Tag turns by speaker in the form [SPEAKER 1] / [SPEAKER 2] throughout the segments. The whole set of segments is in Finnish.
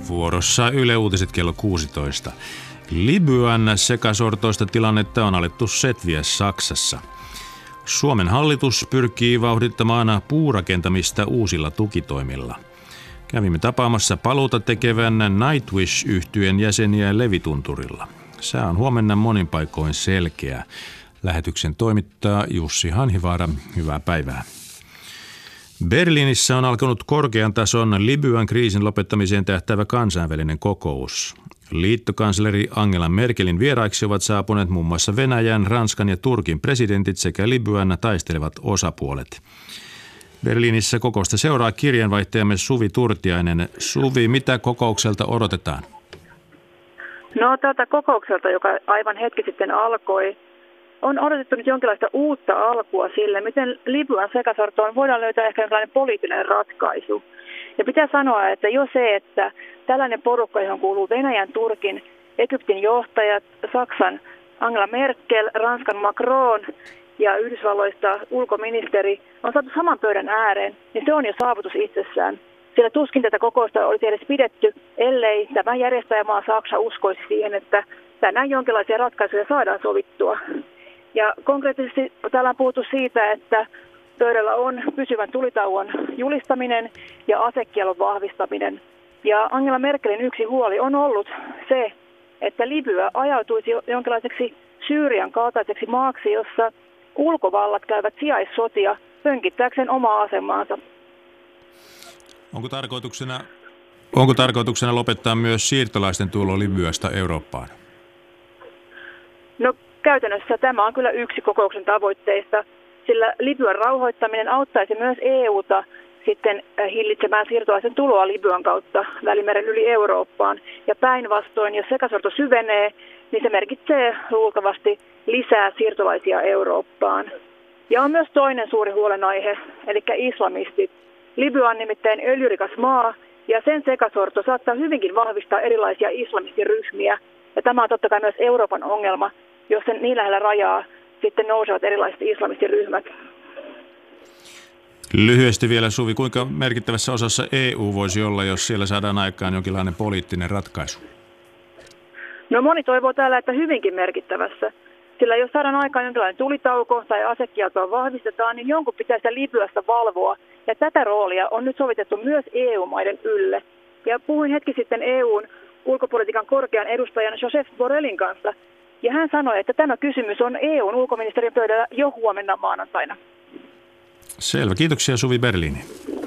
[SPEAKER 1] Vuorossa Yle Uutiset kello 16. Libyan sekasortoista tilannetta on alettu setviä Saksassa. Suomen hallitus pyrkii vauhdittamaan puurakentamista uusilla tukitoimilla. Kävimme tapaamassa paluuta tekevän Nightwish-yhtyeen jäseniä Levitunturilla. Sää on huomenna monin paikoin selkeä. Lähetyksen toimittaa Jussi Hanhivaara. Hyvää päivää. Berliinissä on alkanut korkean tason Libyan kriisin lopettamiseen tähtäävä kansainvälinen kokous. Liittokansleri Angela Merkelin vieraiksi ovat saapuneet muun muassa Venäjän, Ranskan ja Turkin presidentit sekä Libyan taistelevat osapuolet. Berliinissä kokousta seuraa kirjeenvaihtajamme Suvi Turtiainen. Suvi, mitä kokoukselta odotetaan?
[SPEAKER 2] No tältä kokoukselta, joka aivan hetki sitten alkoi, on odotettu nyt jonkinlaista uutta alkua sille, miten Libyan sekasortoon voidaan löytää ehkä jonkinlainen poliittinen ratkaisu. Ja pitää sanoa, että jo se, että tällainen porukka, johon kuuluu Venäjän, Turkin, Egyptin johtajat, Saksan Angela Merkel, Ranskan Macron ja Yhdysvalloista ulkoministeri on saatu saman pöydän ääreen, niin se on jo saavutus itsessään. Sillä tuskin tätä kokousta olisi edes pidetty, ellei tämä järjestäjämaa Saksa uskoisi siihen, että tänään jonkinlaisia ratkaisuja saadaan sovittua. Ja konkreettisesti täällä on puhuttu siitä, että pöydällä on pysyvän tulitauon julistaminen ja asekielon vahvistaminen. Ja Angela Merkelin yksi huoli on ollut se, että Libya ajautuisi jonkinlaiseksi Syyrian kaltaiseksi maaksi, jossa ulkovallat käyvät sijaissotia pönkittääkseen omaa asemaansa.
[SPEAKER 1] Onko tarkoituksena lopettaa myös siirtolaisten tulo Libyasta Eurooppaan?
[SPEAKER 2] No käytännössä tämä on kyllä yksi kokouksen tavoitteista, sillä Libyan rauhoittaminen auttaisi myös EUta sitten hillitsemään siirtolaisen tuloa Libyan kautta Välimeren yli Eurooppaan. Ja päinvastoin, jos sekasorto syvenee, niin se merkitsee luultavasti lisää siirtolaisia Eurooppaan. Ja on myös toinen suuri huolenaihe, eli islamistit. Libya on nimittäin öljyrikas maa, ja sen sekasorto saattaa hyvinkin vahvistaa erilaisia islamistiryhmiä. Ja tämä on totta kai myös Euroopan ongelma, jos niin lähellä rajaa sitten nousevat erilaiset islamistiryhmät.
[SPEAKER 1] Lyhyesti vielä, Suvi, kuinka merkittävässä osassa EU voisi olla, jos siellä saadaan aikaan jonkinlainen poliittinen ratkaisu?
[SPEAKER 2] No moni toivoo täällä, että hyvinkin merkittävässä. Sillä jos saadaan aikaan jonkinlainen tulitauko tai asekieltoa vahvistetaan, niin jonkun pitää sitä Libyasta valvoa. Ja tätä roolia on nyt sovitettu myös EU-maiden ylle. Ja puhuin hetki sitten EUn ulkopolitiikan korkean edustajan Josep Borrellin kanssa. Ja hän sanoi, että tämä kysymys on EUn ulkoministeriön pöydällä jo huomenna maanantaina.
[SPEAKER 1] Selvä. Kiitoksia Suvi Berliini.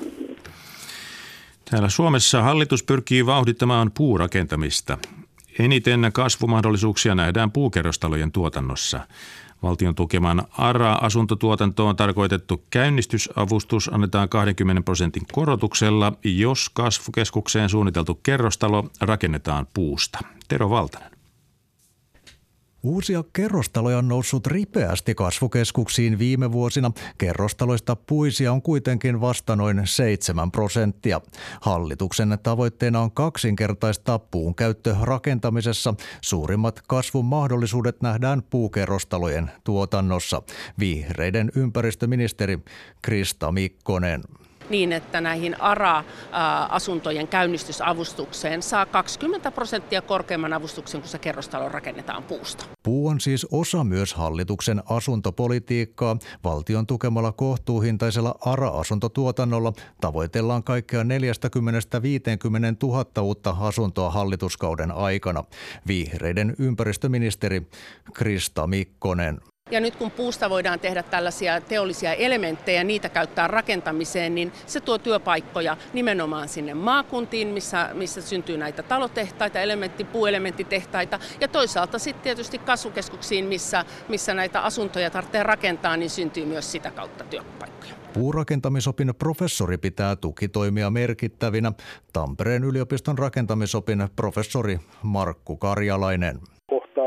[SPEAKER 1] Täällä Suomessa hallitus pyrkii vauhdittamaan puurakentamista. Eniten kasvumahdollisuuksia nähdään puukerrostalojen tuotannossa. Valtion tukeman ARA-asuntotuotantoon tarkoitettu käynnistysavustus annetaan 20% korotuksella, jos kasvukeskukseen suunniteltu kerrostalo rakennetaan puusta. Tero Valtanen.
[SPEAKER 3] Uusia kerrostaloja on noussut ripeästi kasvukeskuksiin viime vuosina. Kerrostaloista puisia on kuitenkin vasta noin 7%. Hallituksen tavoitteena on kaksinkertaistaa puun käyttö rakentamisessa. Suurimmat kasvun mahdollisuudet nähdään puukerrostalojen tuotannossa. Vihreiden ympäristöministeri Krista Mikkonen.
[SPEAKER 4] Niin, että näihin ARA-asuntojen käynnistysavustukseen saa 20% korkeamman avustuksen, kun se kerrostalo rakennetaan puusta.
[SPEAKER 3] Puu on siis osa myös hallituksen asuntopolitiikkaa. Valtion tukemalla kohtuuhintaisella ARA-asuntotuotannolla tavoitellaan kaikkea 40-50 000 uutta asuntoa hallituskauden aikana. Vihreiden ympäristöministeri Krista Mikkonen.
[SPEAKER 4] Ja nyt kun puusta voidaan tehdä tällaisia teollisia elementtejä, niitä käyttää rakentamiseen, niin se tuo työpaikkoja nimenomaan sinne maakuntiin, missä syntyy näitä talotehtaita, puuelementtitehtaita. Ja toisaalta sitten tietysti kasvukeskuksiin, missä näitä asuntoja tarvitsee rakentaa, niin syntyy myös sitä kautta työpaikkoja.
[SPEAKER 3] Puurakentamisopin professori pitää tukitoimia merkittävinä. Tampereen yliopiston rakentamisopin professori Markku Karjalainen.
[SPEAKER 5] Kohtaa hyvin paljon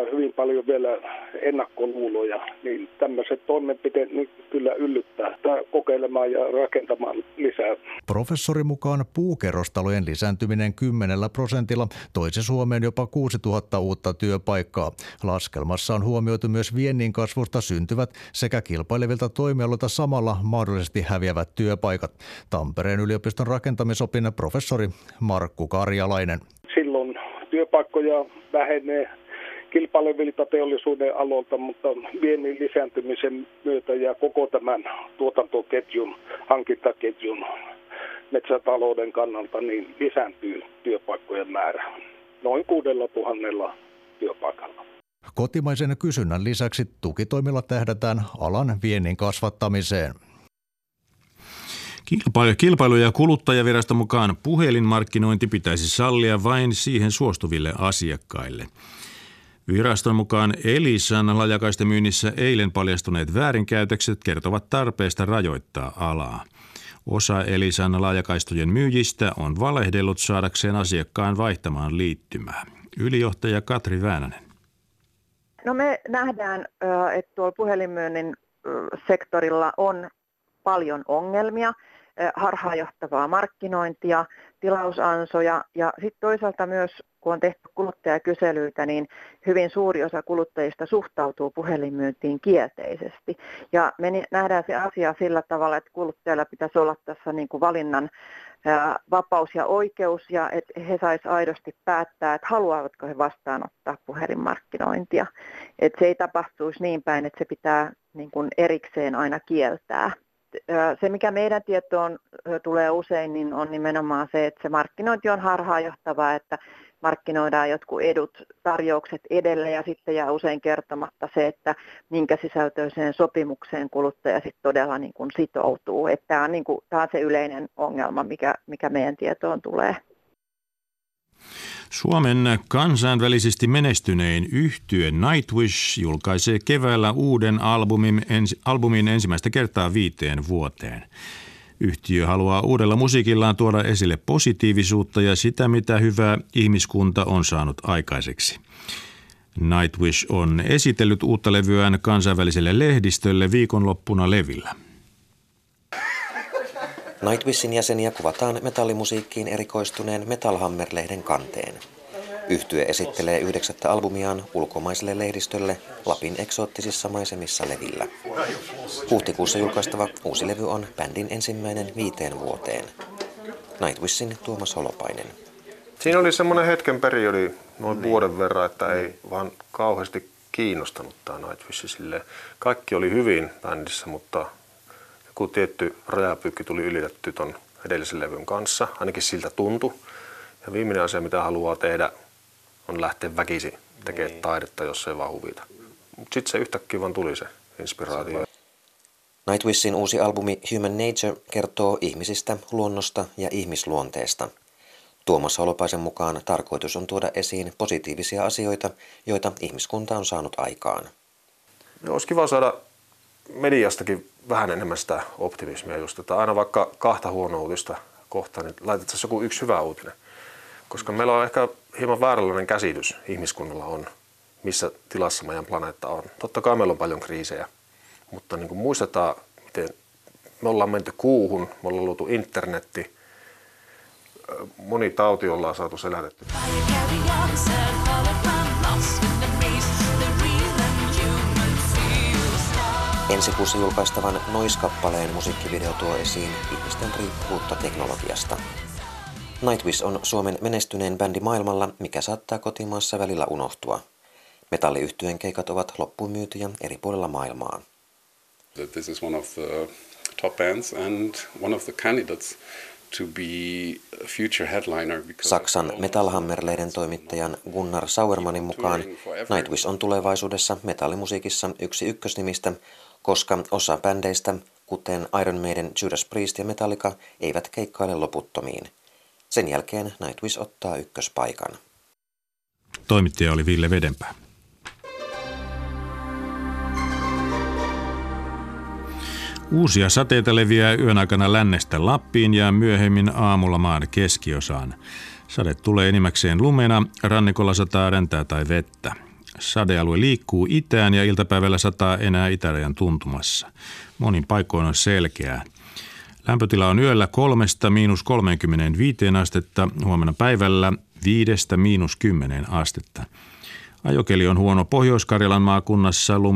[SPEAKER 5] paljon vielä ennakkoluuloja, niin tämmöiset toimenpiteet niin kyllä yllyttää kokeilemaan ja rakentamaan lisää.
[SPEAKER 3] Professorin mukaan puukerrostalojen lisääntyminen 10% toisi Suomeen jopa 6000 uutta työpaikkaa. Laskelmassa on huomioitu myös viennin kasvusta syntyvät sekä kilpailevilta toimialoilta samalla mahdollisesti häviävät työpaikat. Tampereen yliopiston rakentamisopin professori Markku Karjalainen.
[SPEAKER 5] Silloin työpaikkoja vähenee kilpailevilta teollisuuden aloilta, mutta viennin lisääntymisen myötä ja koko tämän tuotantoketjun, hankintaketjun metsätalouden kannalta niin lisääntyy työpaikkojen määrä noin 6000 työpaikalla.
[SPEAKER 3] Kotimaisen kysynnän lisäksi tukitoimilla tähdätään alan viennin kasvattamiseen.
[SPEAKER 1] Kilpailu- ja kuluttajaviraston mukaan puhelinmarkkinointi pitäisi sallia vain siihen suostuville asiakkaille. Viraston mukaan Elisan laajakaistamyynnissä eilen paljastuneet väärinkäytökset kertovat tarpeesta rajoittaa alaa. Osa Elisan laajakaistojen myyjistä on valehdellut saadakseen asiakkaan vaihtamaan liittymää. Ylijohtaja Katri Väänänen.
[SPEAKER 6] No me nähdään, että tuolla puhelinmyynnin sektorilla on paljon ongelmia, harhaanjohtavaa markkinointia, tilausansoja ja sitten toisaalta myös, kun on tehty kuluttajakyselyitä, niin hyvin suuri osa kuluttajista suhtautuu puhelinmyyntiin kielteisesti. Ja me nähdään se asia sillä tavalla, että kuluttajilla pitäisi olla tässä niin kuin valinnan vapaus ja oikeus ja että he saisivat aidosti päättää, että haluavatko he vastaanottaa puhelinmarkkinointia. Että se ei tapahtuisi niin päin, että se pitää niin kuin erikseen aina kieltää. Se, mikä meidän tietoon tulee usein, niin on nimenomaan se, että se markkinointi on harhaanjohtavaa, että markkinoidaan jotkut edut, tarjoukset edelle ja sitten jää usein kertomatta se, että minkä sisältöiseen sopimukseen kuluttaja sitten todella niin kuin sitoutuu. Että tämä on, niin kuin, tämä on se yleinen ongelma, mikä meidän tietoon tulee.
[SPEAKER 1] Suomen kansainvälisesti menestynein yhtye Nightwish julkaisee keväällä uuden albumin ensimmäistä kertaa 5 vuoteen. Yhtiö haluaa uudella musiikillaan tuoda esille positiivisuutta ja sitä, mitä hyvää ihmiskunta on saanut aikaiseksi. Nightwish on esitellyt uutta levyään kansainväliselle lehdistölle viikonloppuna Levillä.
[SPEAKER 7] Nightwishin jäseniä kuvataan metallimusiikkiin erikoistuneen Metal Hammer-lehden kanteen. Yhtye esittelee 9. albumiaan ulkomaiselle lehdistölle Lapin eksoottisissa maisemissa Levillä. Huhtikuussa julkaistava uusi levy on bändin ensimmäinen 5 vuoteen. Nightwishin Tuomas Holopainen.
[SPEAKER 8] Siinä oli semmoinen hetken periodi noin vuoden verran, että ei vaan kauheasti kiinnostanut tämä Nightwish silleen. Kaikki oli hyvin bändissä, mutta joku tietty rajapyykki tuli ylitetty ton edellisen levyn kanssa, ainakin siltä tuntui. Ja viimeinen asia, mitä haluaa tehdä, on lähteä väkisin tekemään taidetta, jos ei vaan huvita. Mutta sitten se yhtäkkiä vaan tuli se inspiraatio.
[SPEAKER 7] Nightwishin uusi albumi Human Nature kertoo ihmisistä, luonnosta ja ihmisluonteesta. Tuomas Holopaisen mukaan tarkoitus on tuoda esiin positiivisia asioita, joita ihmiskunta on saanut aikaan.
[SPEAKER 8] Olisi kiva saada mediastakin vähän enemmän sitä optimismia just, että aina vaikka 2 huonoa uutista kohtaan, niin laitettaisiin yksi hyvä uutinen. Koska meillä on ehkä hieman vääränlainen käsitys ihmiskunnalla on, missä tilassa meidän planeetta on. Totta kai meillä on paljon kriisejä, mutta niin kuin muistetaan, miten me ollaan menty kuuhun, me ollaan luotu internetti, moni tauti ollaan saatu selätetty.
[SPEAKER 7] Ensi kuussa julkaistavan Noise-kappaleen musiikkivideo tuo esiin ihmisten riippuvuutta teknologiasta. Nightwish on Suomen menestyneen bändi maailmalla, mikä saattaa kotimaassa välillä unohtua. Metalliyhtyeen keikat ovat loppuun myytyjä eri puolilla maailmaa.
[SPEAKER 9] This is one of the top bands and one of the candidates to be a future headliner.
[SPEAKER 7] Saksan Metal Hammer-lehden toimittajan Gunnar Sauermanin mukaan Nightwish on tulevaisuudessa metallimusiikissa yksi ykkösnimistä, koska osa bändeistä, kuten Iron Maiden, Judas Priest ja Metallica, eivät keikkaile loputtomiin. Sen jälkeen Nightwish ottaa ykköspaikan.
[SPEAKER 1] Toimittaja oli Ville Vedenpää. Uusia sateita leviää yön aikana lännestä Lappiin ja myöhemmin aamulla maan keskiosaan. Sade tulee enimmäkseen lumena, rannikolla sataa räntää tai vettä. Sadealue liikkuu itään ja iltapäivällä sataa enää itärajan tuntumassa. Monin paikoin on selkeää. Lämpötila on yöllä 3–35 astetta, huomenna päivällä 5–10 astetta. Ajokeli on huono Pohjois-Karjalan maakunnassa.